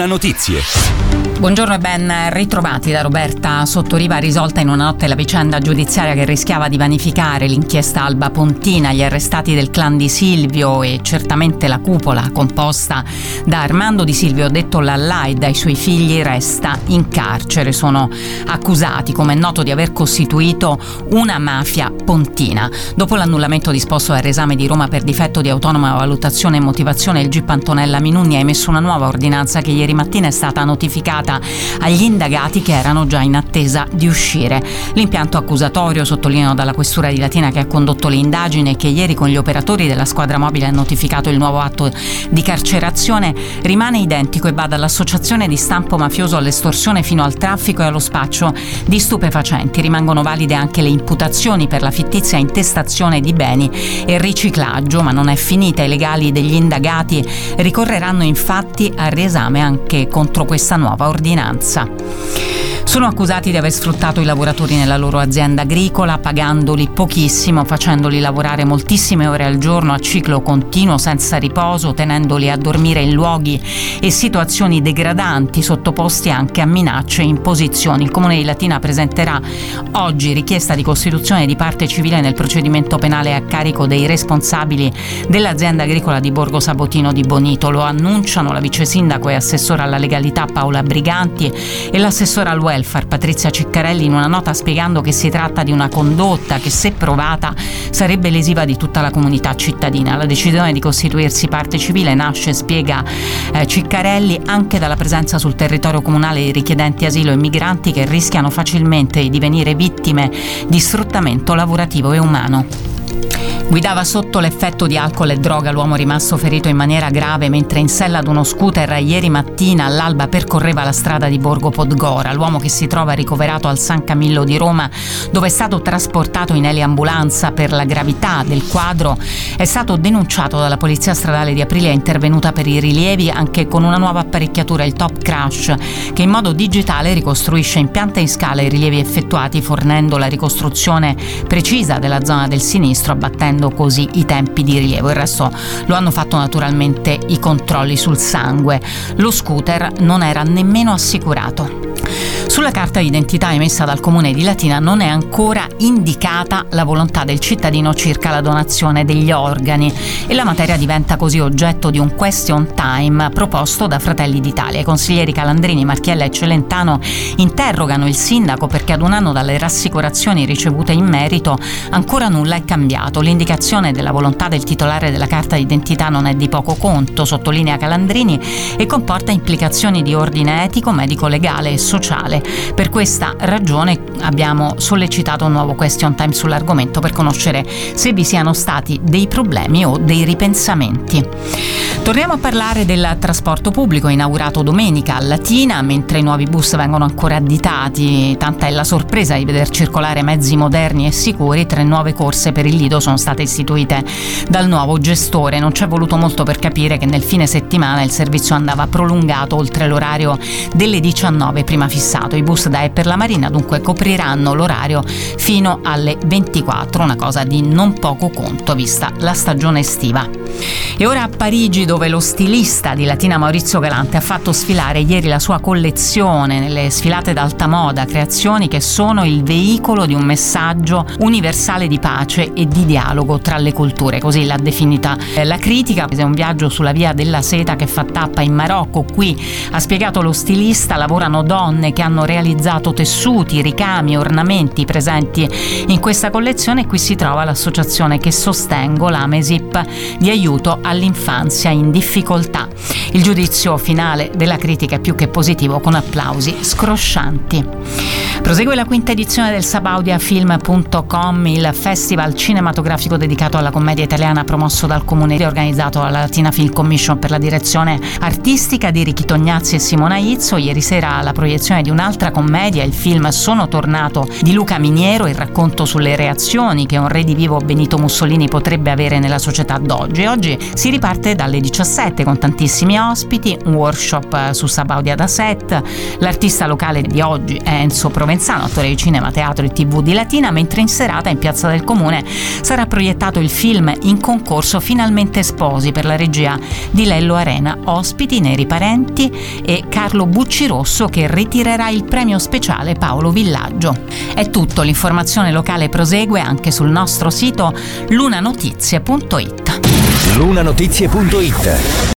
Notizie. Buongiorno e ben ritrovati da Roberta Sottoriva. Risolta in una notte la vicenda giudiziaria che rischiava di vanificare l'inchiesta Alba Pontina, gli arrestati del clan di Silvio e certamente la cupola composta da Armando Di Silvio, detto Lallà, e dai suoi figli resta in carcere. Sono accusati, come è noto, di aver costituito una mafia pontina. Dopo l'annullamento disposto dal reesame di Roma per difetto di autonoma valutazione e motivazione, il GIP Antonella Minunni ha emesso una nuova ordinanza che ieri mattina è stata notificata agli indagati che erano già in attesa di uscire. L'impianto accusatorio, sottolineato dalla questura di Latina che ha condotto le indagini e che ieri con gli operatori della squadra mobile ha notificato il nuovo atto di carcerazione, rimane identico e va dall'associazione di stampo mafioso all'estorsione fino al traffico e allo spaccio di stupefacenti. Rimangono valide anche le imputazioni per la fittizia intestazione di beni e riciclaggio, ma non è finita. I legali degli indagati ricorreranno infatti al riesame anche contro questa nuova ordinanza. Sono accusati di aver sfruttato i lavoratori nella loro azienda agricola, pagandoli pochissimo, facendoli lavorare moltissime ore al giorno a ciclo continuo senza riposo, tenendoli a dormire in luoghi e situazioni degradanti, sottoposti anche a minacce e imposizioni. Il Comune di Latina presenterà oggi richiesta di costituzione di parte civile nel procedimento penale a carico dei responsabili dell'azienda agricola di Borgo Sabotino di Bonito. Lo annunciano la vice sindaco e assessora alla legalità Paola Briganti e l'assessora al welfare Patrizia Ciccarelli, in una nota spiegando che si tratta di una condotta che, se provata, sarebbe lesiva di tutta la comunità cittadina. La decisione di costituirsi parte civile nasce, spiega Ciccarelli, anche dalla presenza sul territorio comunale di richiedenti asilo e migranti che rischiano facilmente di divenire vittime di sfruttamento lavorativo e umano. Guidava sotto l'effetto di alcol e droga l'uomo rimasto ferito in maniera grave mentre in sella ad uno scooter ieri mattina all'alba percorreva la strada di Borgo Podgora. L'uomo, che si trova ricoverato al San Camillo di Roma, dove è stato trasportato in eliambulanza per la gravità del quadro, è stato denunciato dalla polizia stradale di Aprilia, intervenuta per i rilievi anche con una nuova apparecchiatura, il Top Crash, che in modo digitale ricostruisce in pianta e in scala i rilievi effettuati, fornendo la ricostruzione precisa della zona del sinistro, abbattendo così i tempi di rilievo. Il resto lo hanno fatto naturalmente i controlli sul sangue. Lo scooter non era nemmeno assicurato. Sulla carta d'identità emessa dal Comune di Latina non è ancora indicata la volontà del cittadino circa la donazione degli organi e la materia diventa così oggetto di un question time proposto da Fratelli d'Italia. I consiglieri Calandrini, Marchiella e Celentano interrogano il sindaco perché ad un anno dalle rassicurazioni ricevute in merito ancora nulla è cambiato. L'indicazione della volontà del titolare della carta d'identità non è di poco conto, sottolinea Calandrini, e comporta implicazioni di ordine etico, medico-legale e sociale. Per questa ragione abbiamo sollecitato un nuovo question time sull'argomento per conoscere se vi siano stati dei problemi o dei ripensamenti. Torniamo a parlare del trasporto pubblico, inaugurato domenica a Latina, mentre i nuovi bus vengono ancora additati. Tanta è la sorpresa di veder circolare mezzi moderni e sicuri. 3 nuove corse per il Lido sono state istituite dal nuovo gestore. Non c'è voluto molto per capire che nel fine settimana il servizio andava prolungato oltre l'orario delle 19 prima fissato. I bus da e per la Marina dunque copriranno l'orario fino alle 24, una cosa di non poco conto vista la stagione estiva. E ora a Parigi, dove lo stilista di Latina Maurizio Galante ha fatto sfilare ieri la sua collezione nelle sfilate d'alta moda, creazioni che sono il veicolo di un messaggio universale di pace e di dialogo tra le culture, così l'ha definita la critica. È un viaggio sulla via della seta che fa tappa in Marocco. Qui, ha spiegato lo stilista, lavorano donne che hanno realizzato tessuti, ricami, ornamenti presenti in questa collezione, e qui si trova l'associazione che sostengo, l'Amesip, di aiuto all'infanzia in difficoltà. Il giudizio finale della critica è più che positivo, con applausi scroscianti. Prosegue la 5ª edizione del sabaudiafilm.com, il festival cinematografico dedicato alla commedia italiana promosso dal Comune, organizzato dalla Latina Film Commission per la direzione artistica di Ricky Tognazzi e Simona Izzo. Ieri sera la proiezione di un'altra commedia, il film Sono tornato di Luca Miniero, il racconto sulle reazioni che un redivivo Benito Mussolini potrebbe avere nella società d'oggi. Oggi si riparte dalle 17 con tantissimi ospiti, un workshop su Sabaudia da set. L'artista locale di oggi è Enzo Provenzano, Provenzano, attore di cinema, teatro e TV di Latina, mentre in serata in Piazza del Comune sarà proiettato il film in concorso Finalmente sposi, per la regia di Lello Arena. Ospiti Neri Parenti e Carlo Buccirosso, che ritirerà il premio speciale Paolo Villaggio. È tutto, l'informazione locale prosegue anche sul nostro sito lunanotizie.it. lunanotizie.it